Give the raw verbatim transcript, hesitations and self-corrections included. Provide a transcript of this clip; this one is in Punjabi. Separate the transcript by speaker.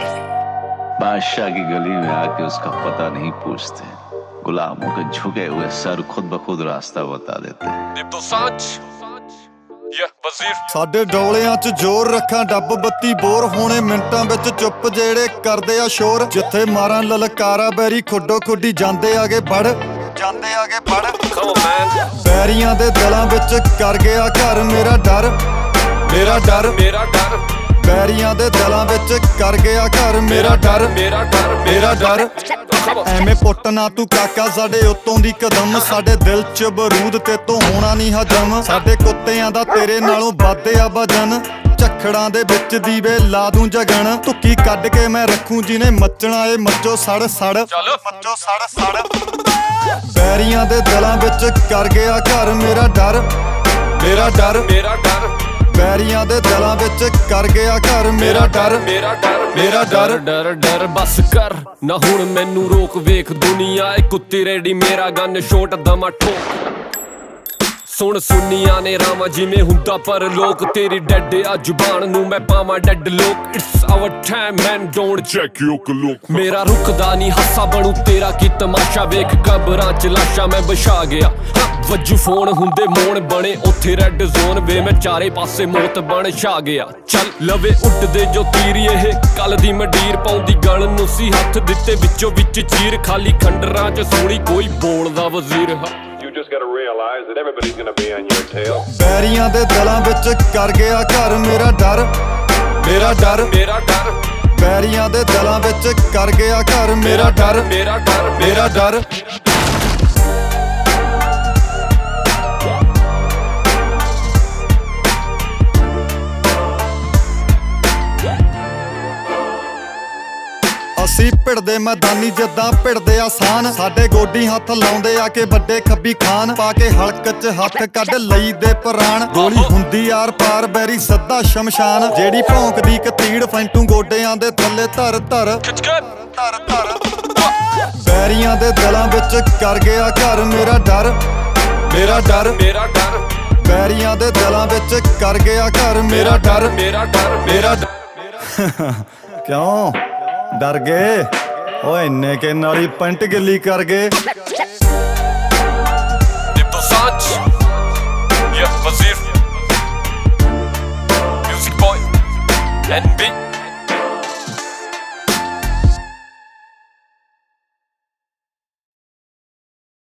Speaker 1: बादशाह की गली में आके उसका पता नहीं पूछते, गुलामों के झुके हुए सर खुद ब खुद रास्ता बता देते।
Speaker 2: ਸਾਡੇ ਡੋਲਿਆਂ 'ਚ ਜ਼ੋਰ ਰੱਖਾਂ ਡੱਬ ਬੱਤੀ ਬੋਰ ਹੋਣੇ ਮਿੰਟਾਂ ਵਿੱਚ ਚੁੱਪ ਜਿਹੜੇ ਕਰਦੇ ਆ ਸ਼ੋਰ। ਜਿੱਥੇ ਮਾਰਾਂ ਲਲਕਾਰਾ ਬੈਰੀ ਖੁੱਡੋ ਖੁੱਡੀ ਜਾਂਦੇ ਆਗੇ ਵੜ ਜਾਂਦੇ ਆਗੇ ਵੜ। ਬੈਰੀਆਂ ਦੇ ਦਿਲਾਂ ਵਿੱਚ ਕਰ ਗਿਆ ਘਰ ਮੇਰਾ ਡਰ ਮੇਰਾ ਡਰ ਮੇਰਾ ਡਰ। ਬੈਰੀਆਂ ਦੇ ਦਿਲਾਂ ਵਿੱਚ ਕਰ ਗਿਆ ਘਰ ਮੇਰਾ ਡਰ ਮੇਰਾ ਡਰ ਮੇਰਾ ਡਰ। ਐਵੇਂ ਪੁੱਟ ਨਾ ਤੂੰ ਕਾਕਾ ਸਾਡੇ ਉੱਤੋਂ ਦੀ ਕਦਮ, ਸਾਡੇ ਦਿਲ 'ਚ ਬਰੂਦ ਤੇ ਤੋਂ ਹੋਣਾ ਨਹੀਂ ਹਜਮ। ਸਾਡੇ ਕੁੱਤਿਆਂ ਦਾ ਤੇਰੇ ਨਾਲੋਂ ਵੱਧ ਆ ਵਜਨ, ਝੱਖੜਾਂ ਦੇ ਵਿੱਚ ਦੀਵੇ ਲਾ ਦੂੰ ਜਗਣ। ਧੁੱਕੀ ਕੱਢ ਕੇ ਮੈਂ ਰੱਖੂੰ ਜਿਹਨੇ ਮੱਚਣਾ ਏ ਮੱਚੋ ਸੜ ਸੜ ਮੱਚੋ ਸੜ ਸੜ। ਬੈਰੀਆਂ ਦੇ ਦਿਲਾਂ ਵਿੱਚ ਕਰ ਗਿਆ ਘਰ ਮੇਰਾ ਡਰ ਮੇਰਾ ਡਰ ਮੇਰਾ ਡਰ। ਬੈਰੀਆਂ ਦੇ ਦਿਲਾਂ ਵਿੱਚ ਕਰ ਗਿਆ ਘਰ ਮੇਰਾ ਡਰ ਮੇਰਾ ਡਰ ਮੇਰਾ ਡਰ
Speaker 3: ਡਰ ਡਰ ਬਸ ਕਰ ਨਾ ਹੁਣ ਮੈਨੂੰ ਰੋਕ, ਵੇਖ ਦੁਨੀਆ ਏ ਕੁੱਤੀ ਰੈਡੀ ਮੇਰਾ ਗਨ ਸ਼ੋਟ ਦਮਾ ਠੋਕ। ਸੁਣ ਸੁਨੀਆਂ ਨੇ ਰਾਵਾਂ ਜਿਵੇਂ ਹੁੰਦਾ ਪਰ ਲੋਕ, ਤੇਰੀ ਡੈਡ ਆ ਜ਼ੁਬਾਨ ਨੂੰ ਮੈਂ ਪਾਵਾਂ ਡੈਡ ਲੋਕ। It's our time man don't check your clock. ਮੇਰਾ ਰੁਕਦਾ ਨਹੀਂ ਹਾਸਾ ਬਣੂ ਤੇਰਾ ਕੀ ਤਮਾਸ਼ਾ, ਵੇਖ ਕਬਰਾਂ ਚ ਲਾਸ਼ਾਂ ਮੈਂ ਵਿਛਾ ਗਿਆ। ਵੱਜੂ ਫੋਨ ਹੁੰਦੇ ਮੋਣ ਬਣੇ ਉੱਥੇ ਰੈੱਡ ਜ਼ੋਨ, ਵੇ ਮੈਂ ਚਾਰੇ ਪਾਸੇ ਮੌਤ ਬਣ ਛਾ ਗਿਆ। ਚੱਲ ਲਵੇ ਉੱਡਦੇ ਜੋ ਤੀਰ ਇਹ ਕੱਲ ਦੀ ਮੰਡੀਰ ਪਾਉਂਦੀ ਗਲ ਨੂੰ ਸੀ ਹੱਥ ਦਿੱਤੇ ਵਿੱਚੋਂ ਵਿੱਚ ਚੀਰ। ਖਾਲੀ ਖੰਡਰਾਂ ਚ ਸੋਣੀ ਕੋਈ ਬੋਲਦਾ ਵਜ਼ੀਰ।
Speaker 2: ਬੈਰੀਆਂ ਦੇ ਦਿਲਾਂ ਵਿੱਚ ਕਰ ਗਿਆ ਘਰ ਮੇਰਾ ਡਰ ਮੇਰਾ ਡਰ ਮੇਰਾ ਡਰ। ਬੈਰੀਆਂ ਦੇ ਦਿਲਾਂ ਵਿੱਚ ਕਰ ਗਿਆ ਘਰ ਮੇਰਾ ਡਰ ਮੇਰਾ ਡਰ ਮੇਰਾ ਡਰ। ਅਸੀਂ ਭਿੜਦੇ ਮੈਦਾਨੀ ਜਿੱਦਾਂ ਭਿੜਦੇ ਆਸਾਨ, ਸਾਡੇ ਗੋਡੀ ਹੱਥ ਲਾਉਂਦੇ ਆ ਕੇ ਵੱਡੇ ਖੱਬੀ ਖਾਨ। ਪਾ ਕੇ ਹਲਕ 'ਚ ਹੱਥ ਕੱਢ ਲਈ ਦੇ ਪ੍ਰਾਣ, ਗੋਲੀ ਹੁੰਦੀ ਆਰ ਪਾਰ ਬੈਰੀ ਸੱਦਾ ਸ਼ਮਸ਼ਾਨ। ਜਿਹੜੀ ਭੌਂਕਦੀ ਕਤੀੜ ਫੈਂਟੂ ਗੋਡਿਆਂ ਦੇ ਥੱਲੇ ਧਰ ਧਰ ਧਰ ਧਰ। ਬੈਰੀਆਂ ਦੇ ਦਿਲਾਂ ਵਿੱਚ ਕਰ ਗਿਆ ਘਰ ਮੇਰਾ ਡਰ ਮੇਰਾ ਡਰ ਮੇਰਾ ਡਰ। ਬੈਰੀਆਂ ਦੇ ਦਿਲਾਂ ਵਿੱਚ ਕਰ ਗਿਆ ਘਰ ਮੇਰਾ ਡਰ ਮੇਰਾ ਡਰ ਮੇਰਾ ਡਰ। ਕਿਉਂ ਡਰ ਗਏ ਓਏ ਇੰਨੇ ਕੇ ਨਾਲੀ ਪੈਂਟ ਗਿੱਲੀ ਕਰ ਗਏ।